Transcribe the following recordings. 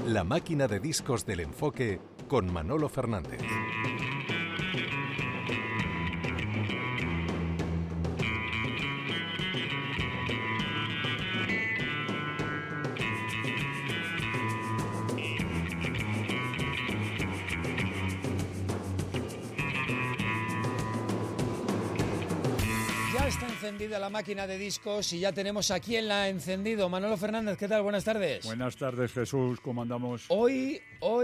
La máquina de discos del enfoque con Manolo Fernández. Ya está encendida la máquina de discos y ya tenemos aquí en la encendido Manolo Fernández. ¿Qué tal? Buenas tardes. Buenas tardes, Jesús. ¿Cómo andamos? Hoy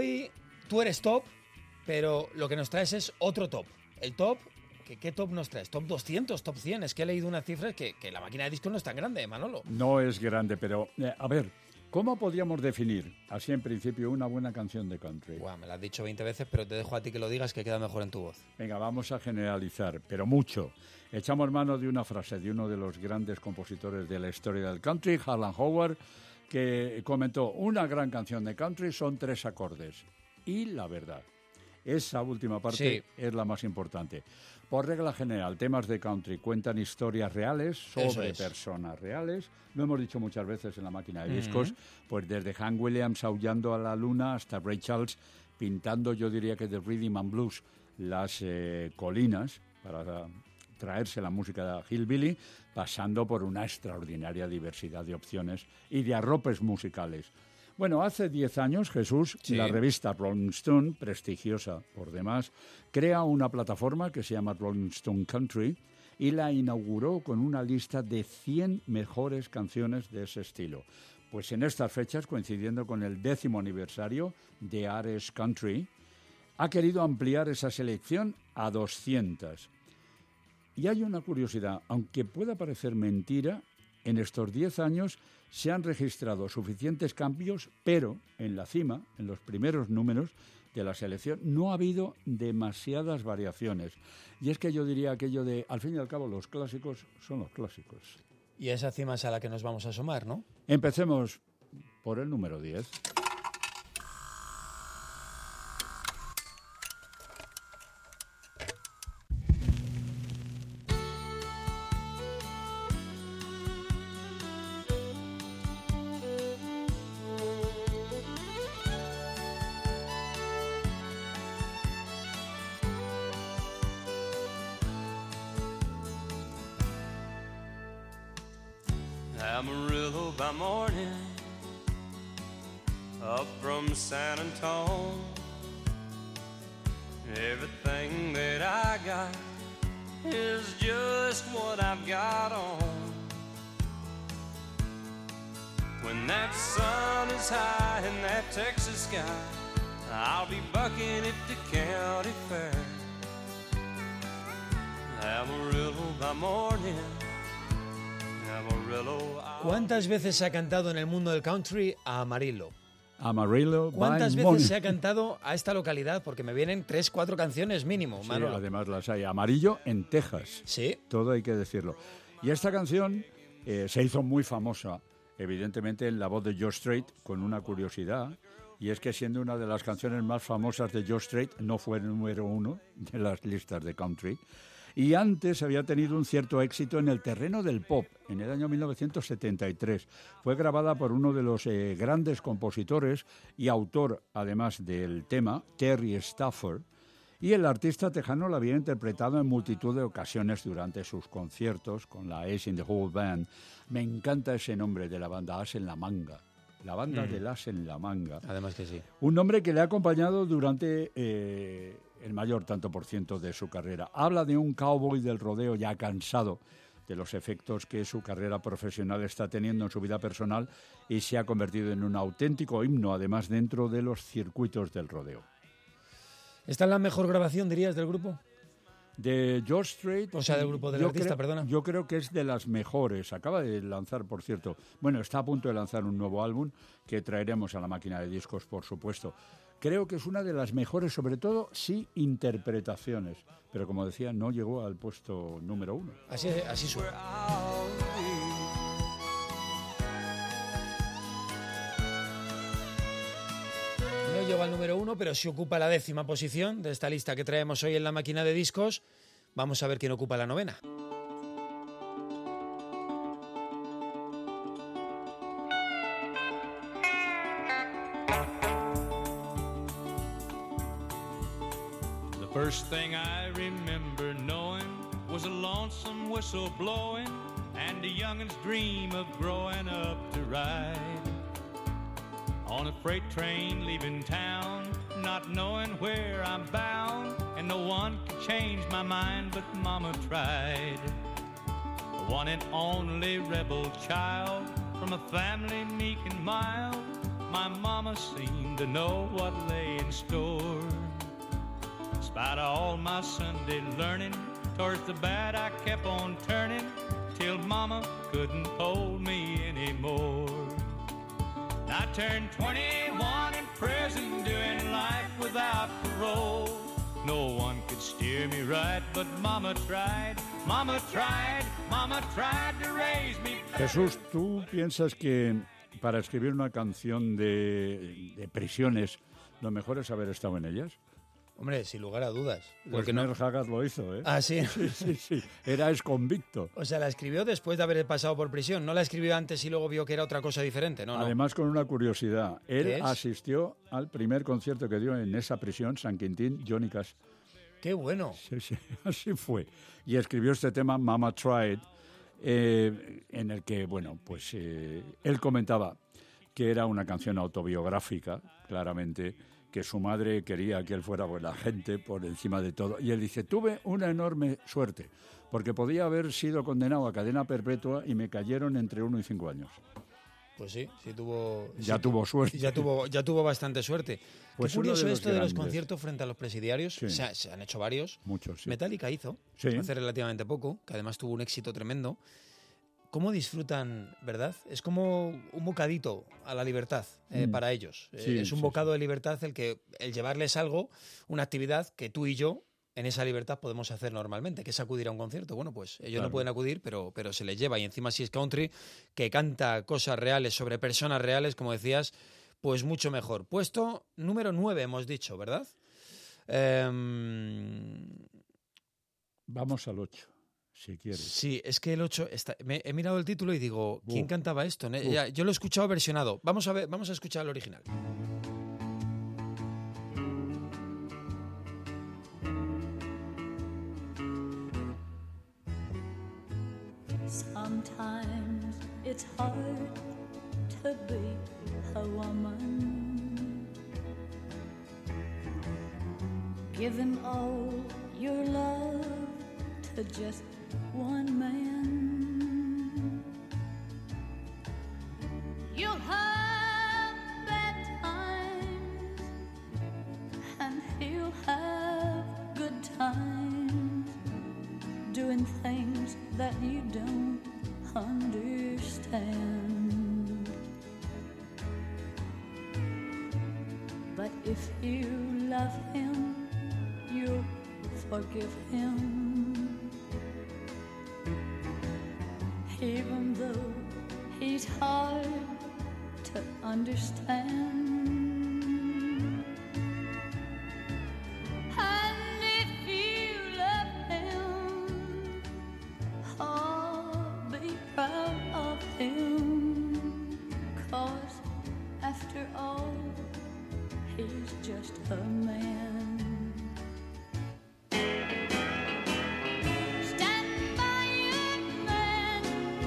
tú eres top, pero lo que nos traes es otro top. El top, ¿qué top nos traes? ¿Top 200? ¿Top 100? Es que he leído unas cifras que la máquina de discos no es tan grande, Manolo. No es grande, pero a ver, ¿cómo podríamos definir, así en principio, una buena canción de country? Buah, me lo has dicho 20 veces, pero te dejo a ti que lo digas, que queda mejor en tu voz. Venga, vamos a generalizar, pero mucho. Echamos mano de una frase de uno de los grandes compositores de la historia del country, Harlan Howard, que comentó: una gran canción de country son 3 acordes. Y la verdad, esa última parte es la más importante. Por regla general, temas de country cuentan historias reales sobre personas reales. Lo hemos dicho muchas veces en la máquina de discos, pues desde Hank Williams aullando a la luna hasta Ray Charles pintando, yo diría que de Rhythm and Blues, las colinas para traerse la música de Hillbilly, pasando por una extraordinaria diversidad de opciones y de arropes musicales. Bueno, hace 10 años, Jesús, la revista Rolling Stone, prestigiosa por demás, crea una plataforma que se llama Rolling Stone Country y la inauguró con una lista de 100 mejores canciones de ese estilo. Pues en estas fechas, coincidiendo con el 10º aniversario de Ares Country, ha querido ampliar esa selección a 200. Y hay una curiosidad, aunque pueda parecer mentira, en estos 10 años se han registrado suficientes cambios, pero en la cima, en los primeros números de la selección, no ha habido demasiadas variaciones. Y es que yo diría aquello de, al fin y al cabo, los clásicos son los clásicos. Y esa cima es a la que nos vamos a asomar, ¿no? Empecemos por el número 10. Amarillo by morning, up from San Antonio. Everything that I got is just what I've got on. When that sun is high in that Texas sky, I'll be bucking at the county fair. Amarillo by morning. ¿Cuántas veces se ha cantado en el mundo del country a Amarillo? Amarillo. ¿Cuántas veces se ha cantado a esta localidad? Porque me vienen 3, 4 canciones mínimo, Sí, Manolo. además las hay. Amarillo en Texas. Sí. Todo hay que decirlo. Y esta canción se hizo muy famosa, evidentemente en la voz de George Strait, con una curiosidad, y es que siendo una de las canciones más famosas de George Strait, no fue el número 1 de las listas de country. Y antes había tenido un cierto éxito en el terreno del pop, en el año 1973. Fue grabada por uno de los grandes compositores y autor, además del tema, Terry Stafford, y el artista tejano la había interpretado en multitud de ocasiones durante sus conciertos con la Ace in the Hole Band. Me encanta ese nombre de la banda, As en la Manga. La banda del As en la Manga. Además que sí. Un nombre que le ha acompañado durante el mayor tanto por ciento de su carrera. Habla de un cowboy del rodeo ya cansado de los efectos que su carrera profesional está teniendo en su vida personal y se ha convertido en un auténtico himno, además, dentro de los circuitos del rodeo. ¿Esta es la mejor grabación, dirías, del grupo? De George Strait. O sea, del grupo del artista, perdona. Yo creo que es de las mejores. Acaba de lanzar, por cierto, bueno, está a punto de lanzar un nuevo álbum que traeremos a la máquina de discos, por supuesto. Creo que es una de las mejores, sobre todo, sí, interpretaciones. Pero, como decía, no llegó al puesto número 1. Así suena. No llegó al número 1, pero sí ocupa la 10ª posición de esta lista que traemos hoy en la máquina de discos. Vamos a ver quién ocupa la 9ª. First thing I remember knowing was a lonesome whistle blowing and a youngin's dream of growing up to ride on a freight train leaving town, not knowing where I'm bound, and no one could change my mind, but Mama tried. The one and only rebel child from a family meek and mild, my mama seemed to know what lay in store. In spite of all my Sunday learning, towards the bad I kept on turning, till Mama couldn't hold me anymore. I turned 21 in prison, doing life without parole. No one could steer me right, but Mama tried, Mama tried, Mama tried to raise me. Jesús, ¿tú piensas que para escribir una canción de prisiones lo mejor es haber estado en ellas? Hombre, sin lugar a dudas. Pues Merle Haggard lo hizo, ¿eh? Ah, ¿sí? Sí. Era exconvicto. O sea, la escribió después de haber pasado por prisión. No la escribió antes y luego vio que era otra cosa diferente, ¿no? Además, con una curiosidad. Él asistió al primer concierto que dio en esa prisión, San Quintín, Johnny Cash. ¡Qué bueno! Sí, así fue. Y escribió este tema, Mama Tried, en el que, bueno, pues él comentaba que era una canción autobiográfica, claramente, que su madre quería que él fuera buena gente por encima de todo. Y él dice, tuve una enorme suerte, porque podía haber sido condenado a cadena perpetua y me cayeron entre 1 y 5 años. Pues sí tuvo... Ya tuvo suerte. Ya tuvo bastante suerte. Pues qué curioso esto de los grandes conciertos frente a los presidiarios. Sí. Se han hecho varios. Muchos, sí. Metallica hizo, Sí. hace relativamente poco, que además tuvo un éxito tremendo. ¿Cómo disfrutan, verdad? Es como un bocadito a la libertad para ellos. Sí, es un bocado de libertad el llevarles algo, una actividad que tú y yo en esa libertad podemos hacer normalmente, que es acudir a un concierto. Bueno, pues ellos Claro. no pueden acudir, pero se les lleva. Y encima si es country, que canta cosas reales sobre personas reales, como decías, pues mucho mejor. Puesto número 9 hemos dicho, ¿verdad? Vamos al 8, si quieres. Sí, es que el 8 he mirado el título y digo, ¿quién cantaba esto? Yo lo he escuchado versionado. Vamos a escuchar el original. Sometimes it's hard to be a woman. Give him all your love to just one man. You'll have bad times and he'll have good times, doing things that you don't understand. But if you love him, you'll forgive him, even though he's hard to understand. And if you love him, be proud of him, 'cause after all, he's just a man. Stand by your man.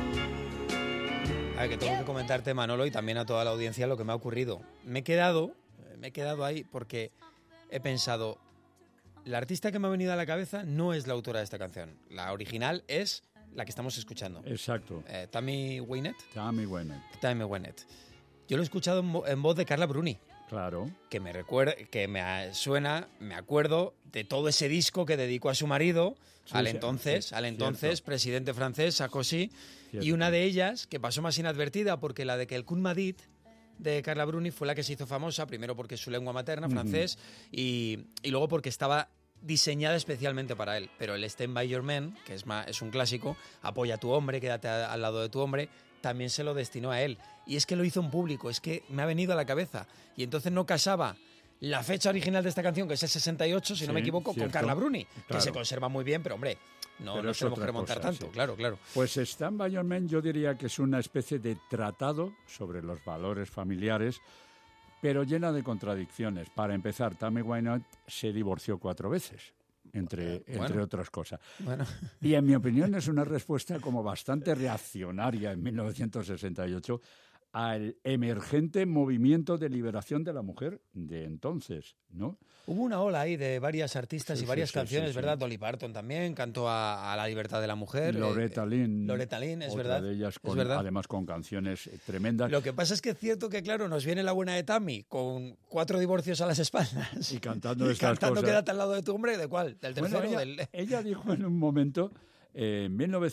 A ver, que tengo que comentarte, Manolo, y también a toda la audiencia lo que me ha ocurrido. Me he quedado ahí porque he pensado, la artista que me ha venido a la cabeza no es la autora de esta canción. La original es la que estamos escuchando. Exacto. Tammy Wynette. Tammy Wynette. Tammy Wynette. Yo lo he escuchado en voz de Carla Bruni, Claro. que me recuerda, que me suena, me acuerdo de todo ese disco que dedicó a su marido, Sí, al sí, entonces cierto. presidente francés, Sarkozy, Cierto. y una de ellas que pasó más inadvertida porque la de que el Kun Madit de Carla Bruni fue la que se hizo famosa, primero porque es su lengua materna, francés, y luego porque estaba diseñada especialmente para él. Pero el Stand By Your Man, que es un clásico, apoya a tu hombre, quédate al lado de tu hombre, también se lo destinó a él. Y es que lo hizo en público, es que me ha venido a la cabeza. Y entonces no casaba la fecha original de esta canción, que es el 68, si no me equivoco, cierto. con Carla Bruni, que Claro. se conserva muy bien, pero hombre, no Pero nos es tenemos que otra remontar cosa, tanto, sí. claro. Pues Stand By Your Man yo diría que es una especie de tratado sobre los valores familiares, pero llena de contradicciones. Para empezar, Tammy Wynette se divorció 4 veces. entre bueno. otras cosas. Bueno. Y en mi opinión es una respuesta como bastante reaccionaria en 1968 al emergente movimiento de liberación de la mujer de entonces, ¿no? Hubo una ola ahí de varias artistas Sí, y varias sí, sí, canciones, sí, ¿verdad? sí. Dolly Parton también cantó a la libertad de la mujer. Loretta Lynn. Loretta Lynn, es otra verdad. de ellas, es verdad. además con canciones tremendas. Lo que pasa es que es cierto que, claro, nos viene la buena de Tammy con 4 divorcios a las espaldas. Y cantando Y estas cantando cosas. Quédate al lado de tu hombre, ¿de cuál? ¿Del tercero? Bueno, del... ella dijo en un momento, en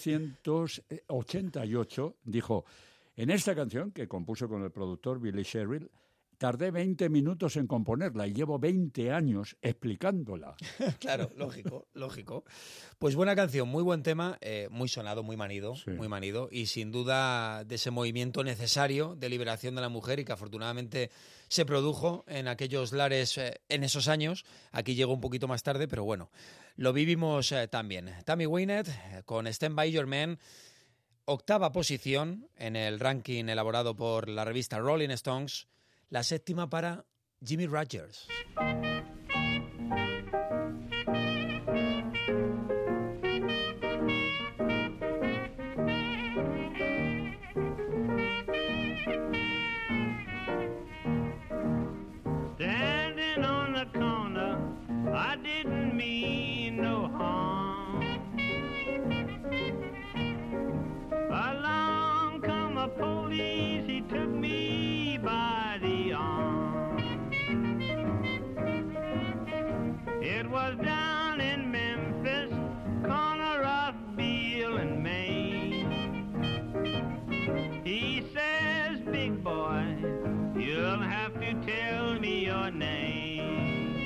1988, dijo, en esta canción que compuso con el productor Billy Sherrill, tardé 20 minutos en componerla y llevo 20 años explicándola. Claro, lógico. Pues buena canción, muy buen tema, muy sonado, muy manido, Sí. muy manido, y sin duda de ese movimiento necesario de liberación de la mujer y que afortunadamente se produjo en aquellos lares en esos años. Aquí llegó un poquito más tarde, pero bueno, lo vivimos también. Tammy Wynette con Stand By Your Man, 8ª posición en el ranking elaborado por la revista Rolling Stones, la 7ª para Jimmy Rogers. Standing on the corner, I didn't mean no harm. Along come a police, he took me by the arm. It was down in Memphis, corner of Beale and Main. He says, big boy, you'll have to tell me your name.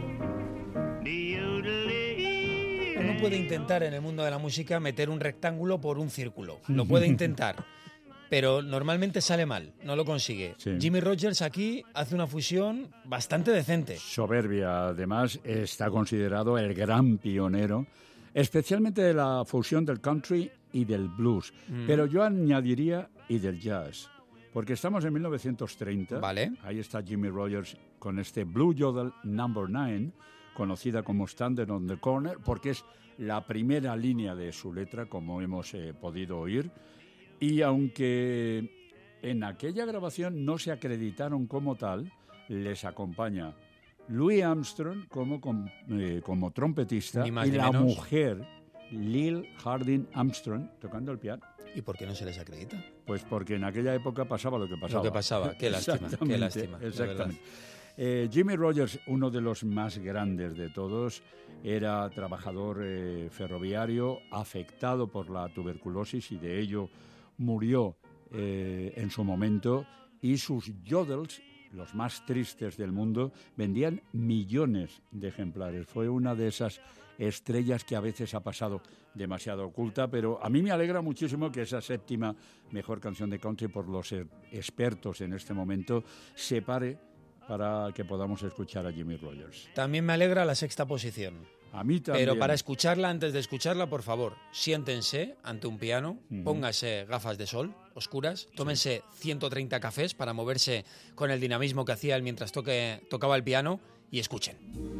Uno puede intentar en el mundo de la música meter un rectángulo por un círculo. Lo puede intentar, pero normalmente sale mal, no lo consigue. Sí. Jimmy Rogers aquí hace una fusión bastante decente. Soberbia, además, está considerado el gran pionero, especialmente de la fusión del country y del blues. Pero yo añadiría y del jazz, porque estamos en 1930. Vale. Ahí está Jimmy Rogers con este Blue Yodel No. 9, conocida como Standing on the Corner, porque es la primera línea de su letra, como hemos podido oír. Y aunque en aquella grabación no se acreditaron como tal, les acompaña Louis Armstrong como trompetista Ni más y ni la menos. mujer Lil Harding Armstrong tocando el piano. ¿Y por qué no se les acredita? Pues porque en aquella época pasaba lo que pasaba. Lo que pasaba, qué lástima, Exactamente, qué lástima. de Exactamente. verdad. Jimmy Rogers, uno de los más grandes de todos, era trabajador ferroviario, afectado por la tuberculosis y de ello murió en su momento, y sus yodels, los más tristes del mundo, vendían millones de ejemplares. Fue una de esas estrellas que a veces ha pasado demasiado oculta, pero a mí me alegra muchísimo que esa 7ª mejor canción de country por los expertos en este momento se pare para que podamos escuchar a Jimmy Rogers. También me alegra la 6ª posición. A mí también. Pero para escucharla, antes de escucharla, por favor, siéntense ante un piano, pónganse gafas de sol oscuras, tómense 130 cafés para moverse con el dinamismo que hacía él mientras tocaba el piano y escuchen.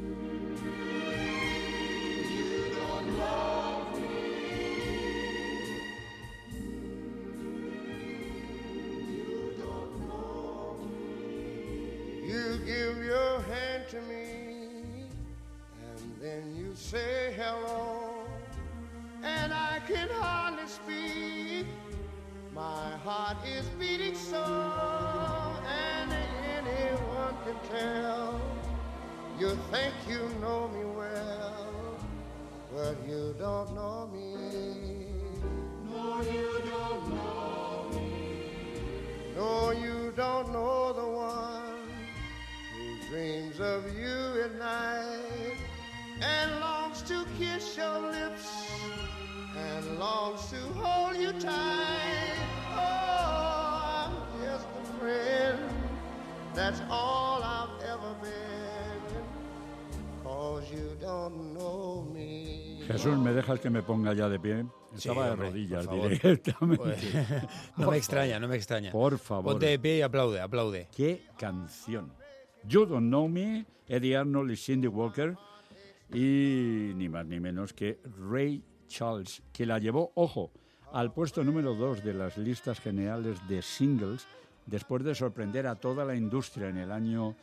You give your hand to me, and then you say hello, and I can hardly speak. My heart is beating so, and anyone can tell. You think you know me well, but you don't know me. No, you don't know me. No, you don't know the one who dreams of you at night and longs to kiss your lips and longs to hold you tight. Oh, I'm just a friend, that's all I've ever been, 'cause you don't know me. Jesús, ¿me dejas que me ponga ya de pie? Sí, Estaba de hombre, rodillas por favor. directamente. Pues, no me extraña, no me extraña. Por favor. Ponte de pie y aplaude, aplaude. ¡Qué canción! You Don't Know Me, Eddie Arnold y Cindy Walker. y ni más ni menos que Ray Charles, que la llevó, ojo, al puesto número 2 de las listas generales de singles, después de sorprender a toda la industria. En el año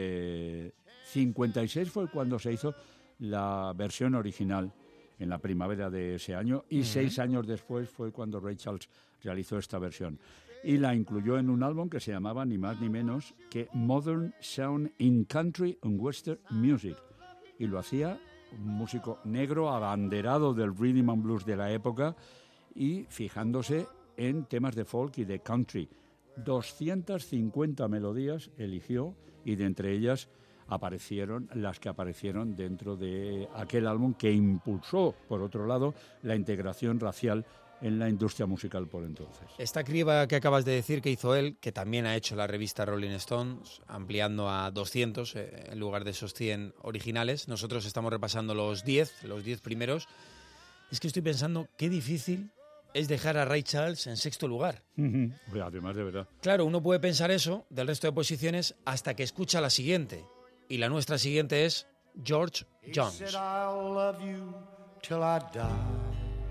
56 fue cuando se hizo la versión original, en la primavera de ese año, y 6 años después fue cuando Ray Charles realizó esta versión. Y la incluyó en un álbum que se llamaba ni más ni menos que Modern Sound in Country and Western Music. Y lo hacía un músico negro abanderado del rhythm and blues de la época y fijándose en temas de folk y de country. 250 melodías eligió y de entre ellas aparecieron las que aparecieron dentro de aquel álbum que impulsó, por otro lado, la integración racial en la industria musical por entonces. Esta criba que acabas de decir que hizo él, que también ha hecho la revista Rolling Stones, ampliando a 200 en lugar de esos 100 originales. Nosotros estamos repasando los 10 primeros. Es que estoy pensando qué difícil es dejar a Ray Charles en 6º lugar. Además, de verdad. Claro, uno puede pensar eso del resto de posiciones hasta que escucha la siguiente. Y la nuestra siguiente es George Jones. He said, I'll love you till I die.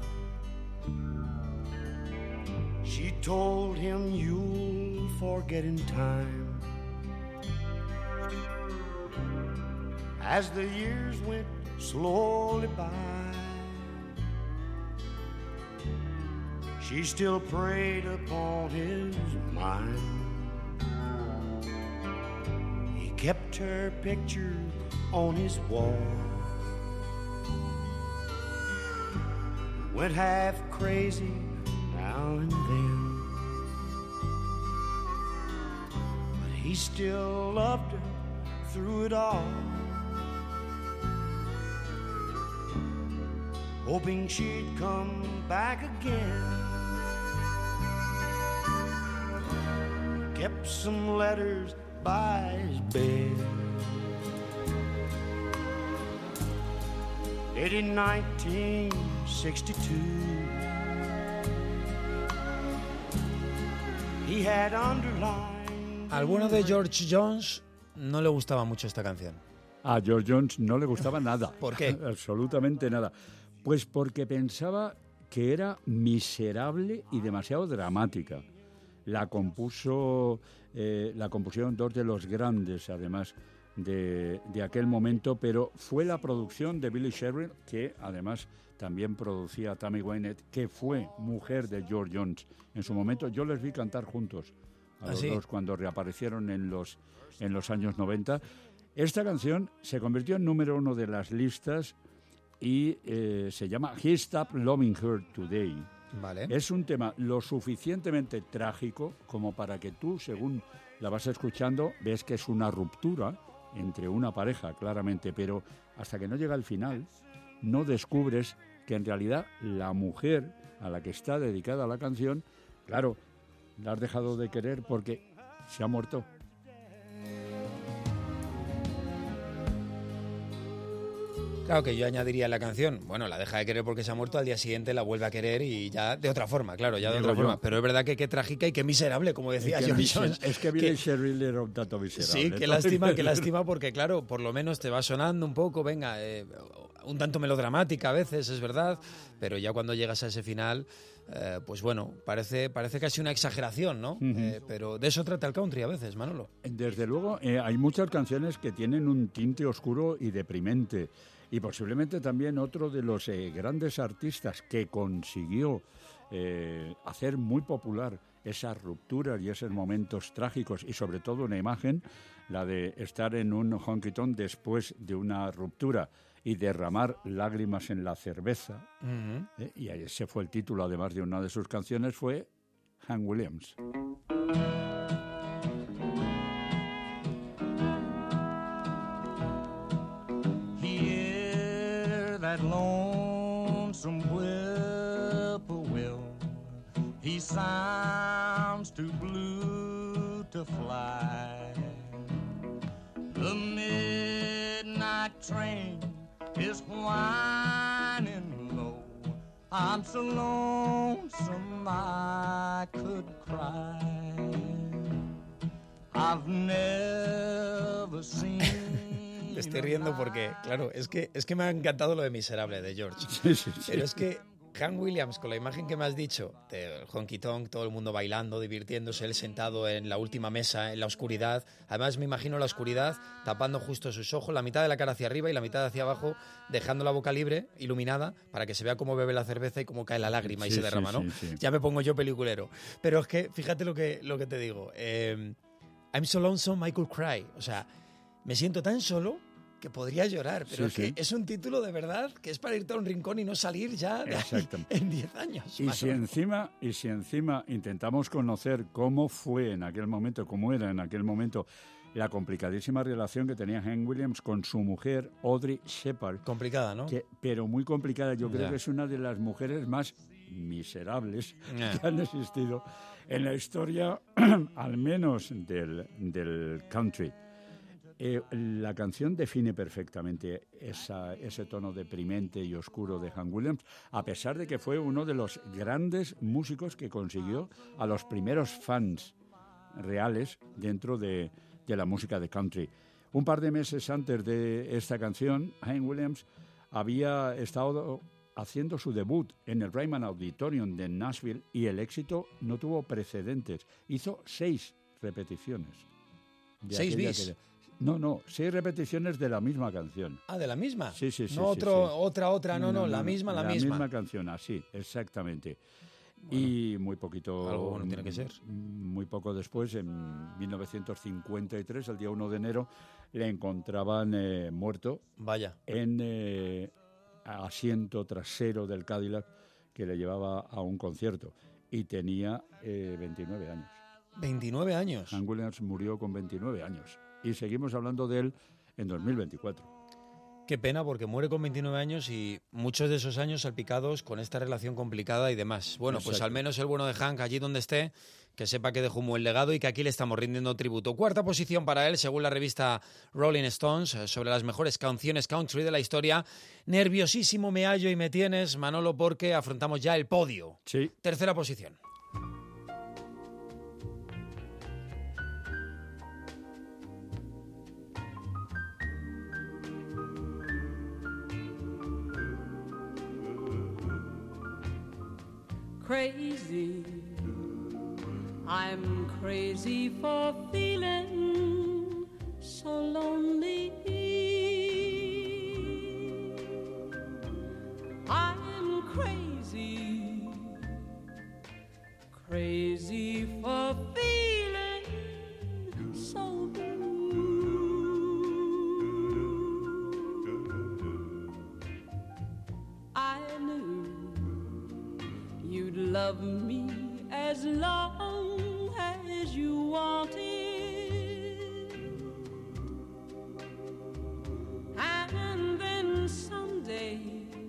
She told him you'll forget in time. As the years went slowly by, she still preyed upon his mind. He kept her picture on his wall, went half crazy now and then, but he still loved her through it all, hoping she'd come back again. Kept some letters by his bed, dated 1962. He had underlined. ¿Alguno de George Jones no le gustaba mucho esta canción? A George Jones no le gustaba nada. ¿Por qué? Absolutamente nada. Pues porque pensaba que era miserable y demasiado dramática. La compusieron dos de los grandes, además, de aquel momento, pero fue la producción de Billy Sherrill, que además también producía a Tammy Wynette, que fue mujer de George Jones en su momento. Yo les vi cantar juntos a los dos cuando reaparecieron en los años 90. Esta canción se convirtió en número 1 de las listas y se llama He Stopped Loving Her Today. Vale. Es un tema lo suficientemente trágico como para que tú, según la vas escuchando, ves que es una ruptura entre una pareja, claramente, pero hasta que no llega al final, no descubres que en realidad la mujer a la que está dedicada la canción, claro, la has dejado de querer porque se ha muerto. Claro que yo añadiría en la canción, bueno, la deja de querer porque se ha muerto, al día siguiente la vuelve a querer y ya de otra forma, claro, ya de otra forma. Pero es verdad que qué trágica y qué miserable, como decía George Jones. Es que Billy Sherrill era un tanto miserable. Sí, qué lástima porque, claro, por lo menos te va sonando un poco, venga, un tanto melodramática a veces, es verdad, pero ya cuando llegas a ese final, pues bueno, parece casi una exageración, ¿no? Pero de eso trata el country a veces, Manolo. Desde luego, hay muchas canciones que tienen un tinte oscuro y deprimente. Y posiblemente también otro de los grandes artistas que consiguió hacer muy popular esas rupturas y esos momentos trágicos y sobre todo una imagen, la de estar en un honky-tonk después de una ruptura y derramar lágrimas en la cerveza. Y ese fue el título, además de una de sus canciones, fue Hank Williams. That lonesome whippoorwill, he sounds too blue to fly. The midnight train is whining low. I'm so lonesome I could cry. I've never seen Me estoy riendo porque, claro, es que me ha encantado lo de Miserable de George. Sí. Pero es que Hank Williams, con la imagen que me has dicho, del honky tonk, todo el mundo bailando, divirtiéndose, él sentado en la última mesa, en la oscuridad. Además, me imagino la oscuridad tapando justo sus ojos, la mitad de la cara hacia arriba y la mitad hacia abajo, dejando la boca libre, iluminada, para que se vea cómo bebe la cerveza y cómo cae la lágrima y se derrama, ¿no? Sí. Ya me pongo yo peliculero. Pero es que, fíjate lo que te digo. I'm so lonesome I could cry. O sea, me siento tan solo que podría llorar, pero Sí. que es un título de verdad que es para irte a un rincón y no salir ya de ahí en 10 años. Y si encima intentamos conocer cómo fue en aquel momento, cómo era en aquel momento la complicadísima relación que tenía Hank Williams con su mujer, Audrey Shepard. Complicada, ¿no? Pero muy complicada. Yo creo Ya. que es una de las mujeres más miserables que han existido en la historia, al menos del country. La canción define perfectamente ese tono deprimente y oscuro de Hank Williams, a pesar de que fue uno de los grandes músicos que consiguió a los primeros fans reales dentro de la música de country. Un par de meses antes de esta canción, Hank Williams había estado haciendo su debut en el Ryman Auditorium de Nashville y el éxito no tuvo precedentes. Hizo 6 repeticiones. de 6 aquella bis. No, 6 repeticiones de la misma canción. Ah, ¿de la misma? Sí. No otra, no, la misma. La misma canción, así, exactamente. Bueno, y muy poquito... Algo bueno tiene que ser. Muy poco después, en 1953, el día 1 de enero, le encontraban muerto. Vaya. En asiento trasero del Cadillac que le llevaba a un concierto. Y tenía 29 años. 29 años. Hank Williams murió con 29 años. Y seguimos hablando de él en 2024. Qué pena, porque muere con 29 años y muchos de esos años salpicados con esta relación complicada y demás. Bueno, pues al menos el bueno de Hank, allí donde esté, que sepa que dejó un buen legado y que aquí le estamos rindiendo tributo. 4ª posición para él, según la revista Rolling Stones, sobre las mejores canciones country de la historia. Nerviosísimo me hallo y me tienes, Manolo, porque afrontamos ya el podio. Sí. 3ª posición. Crazy, I'm crazy for feeling so lonely. I'm crazy, crazy for feeling so blue. I knew you'd love me as long as you wanted, and then someday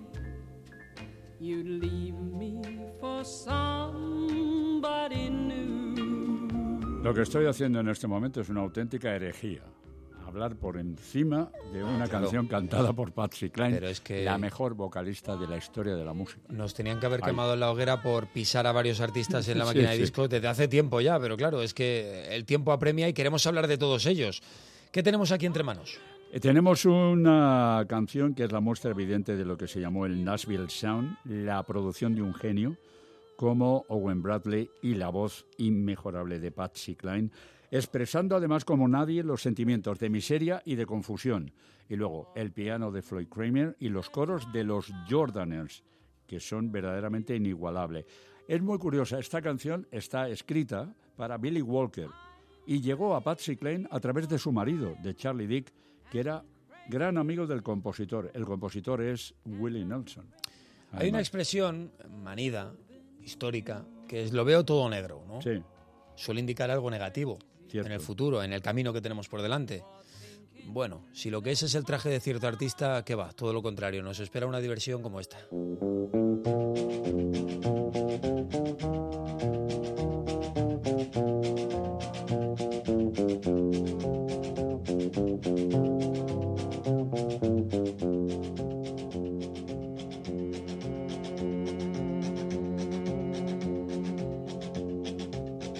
you'd leave me for somebody new. Lo que estoy haciendo en este momento es una auténtica herejía. Hablar por encima de una canción cantada por Patsy Cline, pero es que la mejor vocalista de la historia de la música. Nos tenían que haber quemado en la hoguera por pisar a varios artistas en la máquina de Sí. discos desde hace tiempo ya, pero claro, es que el tiempo apremia y queremos hablar de todos ellos. ¿Qué tenemos aquí entre manos? Tenemos una canción que es la muestra evidente de lo que se llamó el Nashville Sound, la producción de un genio como Owen Bradley y la voz inmejorable de Patsy Cline, expresando además como nadie los sentimientos de miseria y de confusión. Y luego el piano de Floyd Kramer y los coros de los Jordaners, que son verdaderamente inigualables. Es muy curiosa, esta canción está escrita para Billy Walker y llegó a Patsy Cline a través de su marido, de Charlie Dick, que era gran amigo del compositor. El compositor es Willie Nelson. Además, Hay una expresión manida, histórica, que es lo veo todo negro, ¿no? Sí. Suele indicar algo negativo. Cierto. En el futuro, en el camino que tenemos por delante. Bueno, si lo que es el traje de cierto artista, ¿qué va? Todo lo contrario, nos espera una diversión como esta.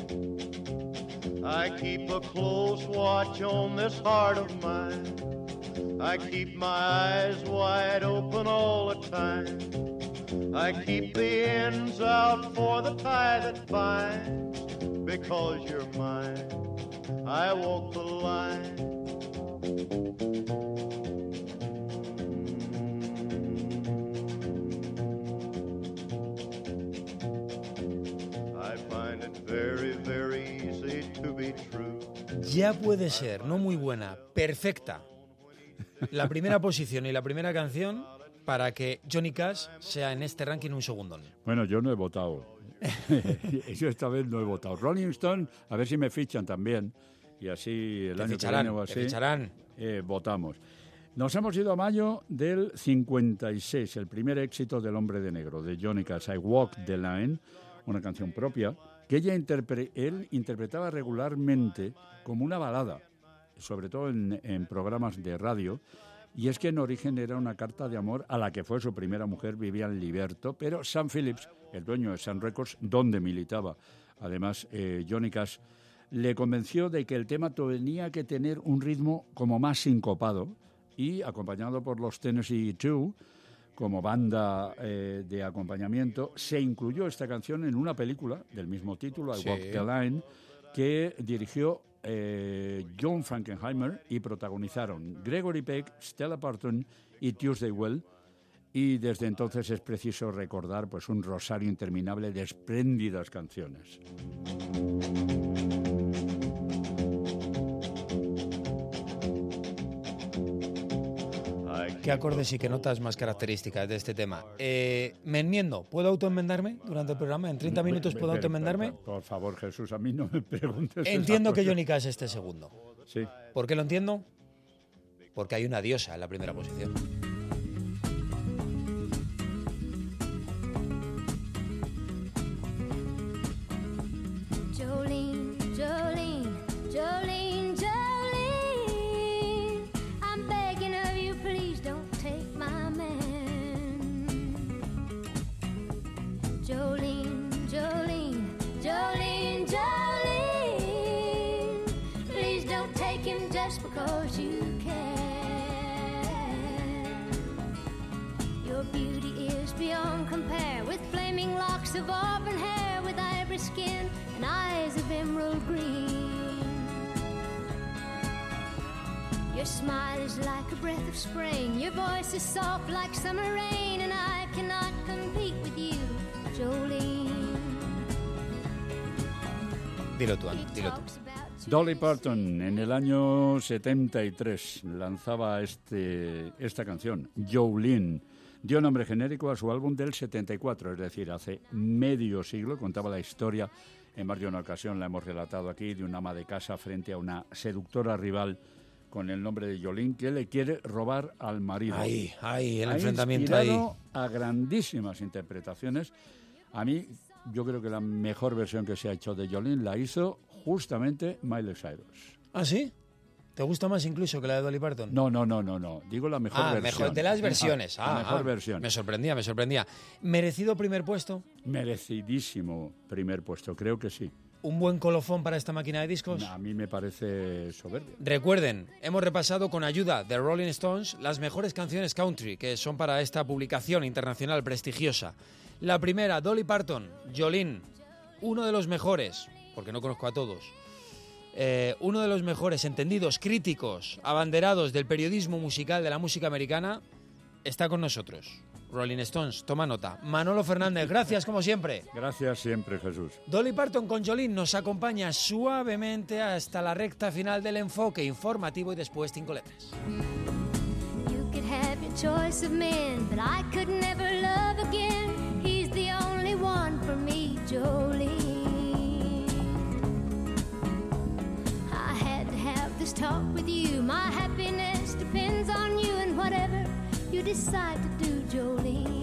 I keep a close watch on this heart of mine. I keep my eyes wide open all the time. I keep the ends out for the tie that binds. Because you're mine, I walk the line. I find it very, very easy to be true. Ya puede ser, no muy buena, perfecta. La primera posición y la primera canción para que Johnny Cash sea en este ranking un segundón. Bueno, yo no he votado. Yo esta vez no he votado. Rolling Stone, a ver si me fichan también. Y así el año que viene o así votamos. Nos hemos ido a mayo del 56, el primer éxito del Hombre de Negro, de Johnny Cash, I Walk the Line, una canción propia que él interpretaba regularmente como una balada, sobre todo en programas de radio. Y es que en origen era una carta de amor a la que fue su primera mujer, Vivian Liberto, pero Sam Phillips, el dueño de Sun Records, donde militaba además Johnny Cash, le convenció de que el tema tenía que tener un ritmo como más sincopado y, acompañado por los Tennessee Two, como banda de acompañamiento, se incluyó esta canción en una película del mismo título, I Walk the Line, que dirigió John Frankenheimer y protagonizaron Gregory Peck, Stella Parton y Tuesday Well. Y desde entonces es preciso recordar pues un rosario interminable de espléndidas canciones. ¿Qué acordes y qué notas más características de este tema? Me enmiendo. ¿Puedo autoenmendarme durante el programa? ¿En 30 minutos puedo autoenmendarme? Por favor, Jesús, a mí no me preguntes. Entiendo que Johnny Cash esté segundo. Sí. ¿Por qué lo entiendo? Porque hay una diosa en la primera posición. Because you can. Your beauty is beyond compare, with flaming locks of auburn hair, with ivory skin and eyes of emerald green. Your smile is like a breath of spring, your voice is soft like summer rain, and I cannot compete with you, Jolene. Dilo tú, Ana, dilo tú. Dolly Parton en el año 73 lanzaba esta canción, Jolene. Dio nombre genérico a su álbum del 74, es decir, hace medio siglo. Contaba la historia, en más de una ocasión la hemos relatado aquí, de una ama de casa frente a una seductora rival con el nombre de Jolene que le quiere robar al marido. Ahí, el enfrentamiento ahí. Ha inspirado a grandísimas interpretaciones. A mí, yo creo que la mejor versión que se ha hecho de Jolene la hizo justamente Miley Cyrus. ¿Ah, sí? ¿Te gusta más incluso que la de Dolly Parton? No. Digo la mejor versión. Mejor de las versiones. La mejor versión. Me sorprendía. ¿Merecido primer puesto? Merecidísimo primer puesto, creo que sí. ¿Un buen colofón para esta máquina de discos? A mí me parece soberbio. Recuerden, hemos repasado con ayuda de Rolling Stones las mejores canciones country que son para esta publicación internacional prestigiosa. La primera, Dolly Parton, Jolene, uno de los mejores, porque no conozco a todos, uno de los mejores entendidos, críticos, abanderados del periodismo musical de la música americana, está con nosotros. Rolling Stones, toma nota. Manolo Fernández, gracias como siempre. Gracias siempre, Jesús. Dolly Parton con Jolene nos acompaña suavemente hasta la recta final del enfoque informativo y después 5 letras. You could have your choice of men, but I could never love again. He's the only one for me, Jolene. I had to have this talk with you. My happiness depends on you, and whatever you decide to do, Jolene.